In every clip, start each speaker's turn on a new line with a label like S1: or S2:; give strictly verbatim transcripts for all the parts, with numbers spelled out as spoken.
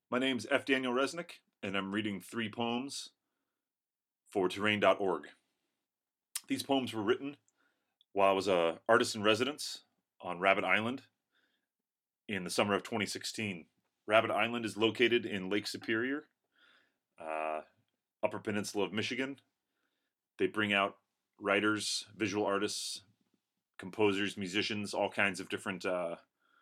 S1: My name's F. Daniel Resnick, and I'm reading three poems for Terrain dot org. These poems were written while I was a artist in residence on Rabbit Island in the summer of twenty sixteen. Rabbit Island is located in Lake Superior, uh, Upper Peninsula of Michigan. They bring out writers, visual artists, composers, musicians, all kinds of different uh,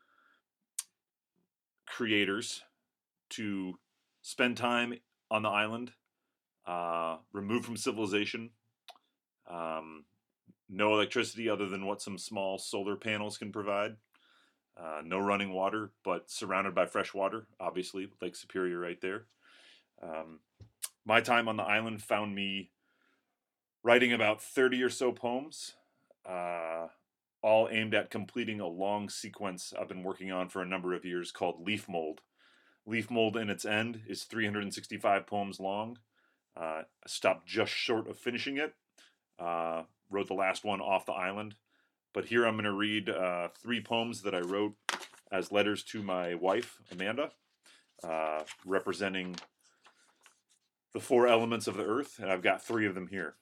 S1: creators to spend time on the island, uh, removed from civilization, um, no electricity other than what some small solar panels can provide, uh, no running water, but surrounded by fresh water, obviously, Lake Superior right there. Um, my time on the island found me writing about thirty or so poems, uh, all aimed at completing a long sequence I've been working on for a number of years called Leaf Mold. Leaf Mold in its end is three hundred sixty-five poems long. Uh, I stopped just short of finishing it. Uh, wrote the last one off the island. But here I'm going to read uh, three poems that I wrote as letters to my wife, Amanda, uh, representing the four elements of the earth. And I've got three of them here.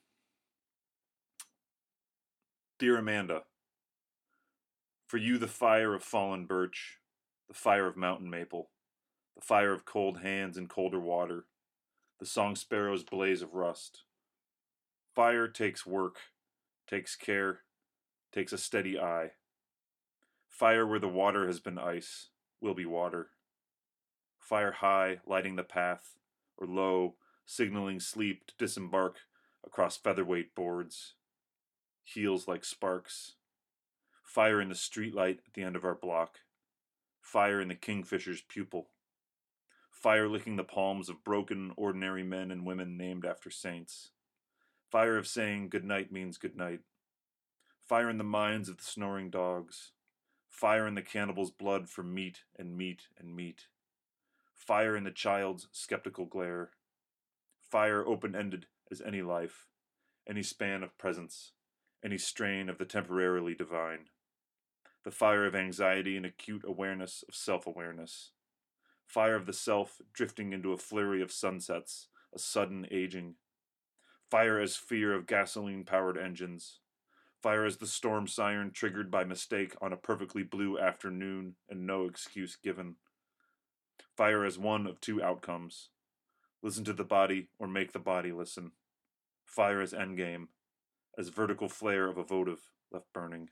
S1: Dear Amanda, for you the fire of fallen birch, the fire of mountain maple, the fire of cold hands and colder water, the song sparrow's blaze of rust. Fire takes work, takes care, takes a steady eye. Fire where the water has been ice, will be water. Fire high, lighting the path, or low, signaling sleep to disembark across featherweight boards. Heels like sparks. Fire in the streetlight at the end of our block. Fire in the kingfisher's pupil. Fire licking the palms of broken, ordinary men and women named after saints. Fire of saying good night means good night. Fire in the minds of the snoring dogs. Fire in the cannibal's blood for meat and meat and meat. Fire in the child's skeptical glare. Fire open-ended as any life, any span of presence, any strain of the temporarily divine. The fire of anxiety and acute awareness of self-awareness. Fire of the self drifting into a flurry of sunsets, a sudden aging. Fire as fear of gasoline-powered engines. Fire as the storm siren triggered by mistake on a perfectly blue afternoon and no excuse given. Fire as one of two outcomes. Listen to the body or make the body listen. Fire as endgame, as vertical flare of a votive left burning.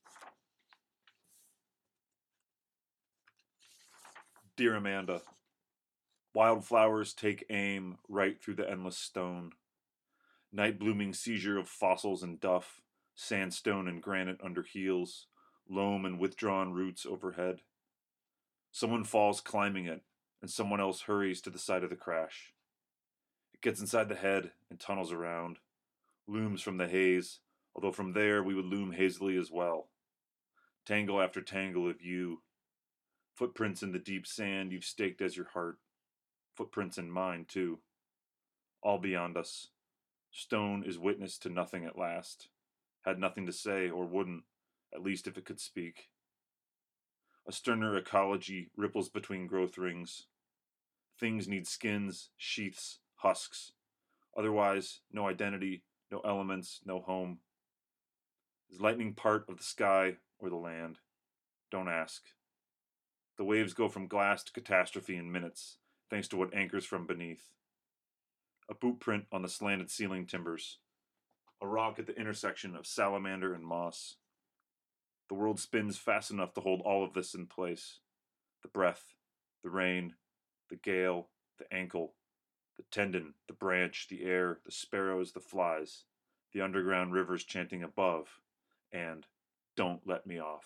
S1: Dear Amanda, wildflowers take aim right through the endless stone. Night-blooming seizure of fossils and duff, sandstone and granite under heels, loam and withdrawn roots overhead. Someone falls climbing it, and someone else hurries to the site of the crash. It gets inside the head and tunnels around, looms from the haze, although from there we would loom hazily as well. Tangle after tangle of you. Footprints in the deep sand you've staked as your heart. Footprints in mine, too. All beyond us. Stone is witness to nothing at last. Had nothing to say, or wouldn't, at least if it could speak. A sterner ecology ripples between growth rings. Things need skins, sheaths, husks. Otherwise, no identity, no elements, no home. Is lightning part of the sky or the land? Don't ask. The waves go from glass to catastrophe in minutes, thanks to what anchors from beneath. A boot print on the slanted ceiling timbers. A rock at the intersection of salamander and moss. The world spins fast enough to hold all of this in place. The breath, the rain, the gale, the ankle, the tendon, the branch, the air, the sparrows, the flies, the underground rivers chanting above, and don't let me off.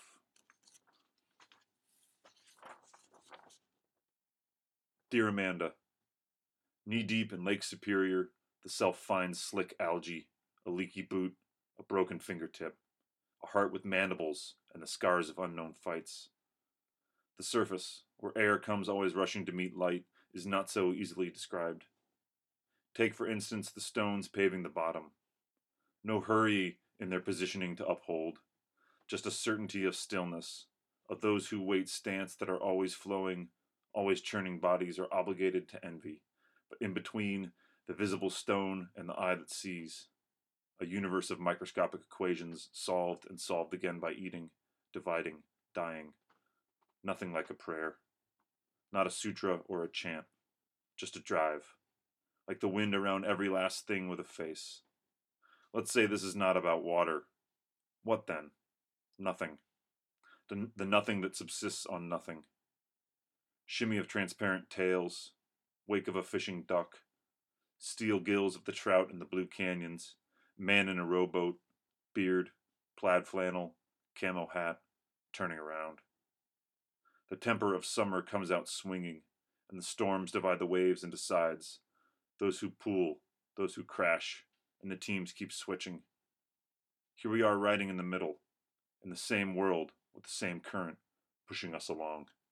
S1: Dear Amanda, knee-deep in Lake Superior, the self finds slick algae, a leaky boot, a broken fingertip, a heart with mandibles and the scars of unknown fights. The surface, where air comes always rushing to meet light, is not so easily described. Take, for instance, the stones paving the bottom. No hurry in their positioning to uphold, just a certainty of stillness, of those who wait stance that are always flowing, always churning bodies are obligated to envy, but in between the visible stone and the eye that sees, a universe of microscopic equations solved and solved again by eating, dividing, dying. Nothing like a prayer. Not a sutra or a chant. Just a drive. Like the wind around every last thing with a face. Let's say this is not about water. What then? Nothing. The, the nothing that subsists on nothing. Shimmy of transparent tails. Wake of a fishing duck. Steel gills of the trout in the blue canyons. Man in a rowboat. Beard. Plaid flannel. Camo hat. Turning around. The temper of summer comes out swinging, and the storms divide the waves into sides. Those who pool, those who crash, and the teams keep switching. Here we are riding in the middle, in the same world with the same current pushing us along.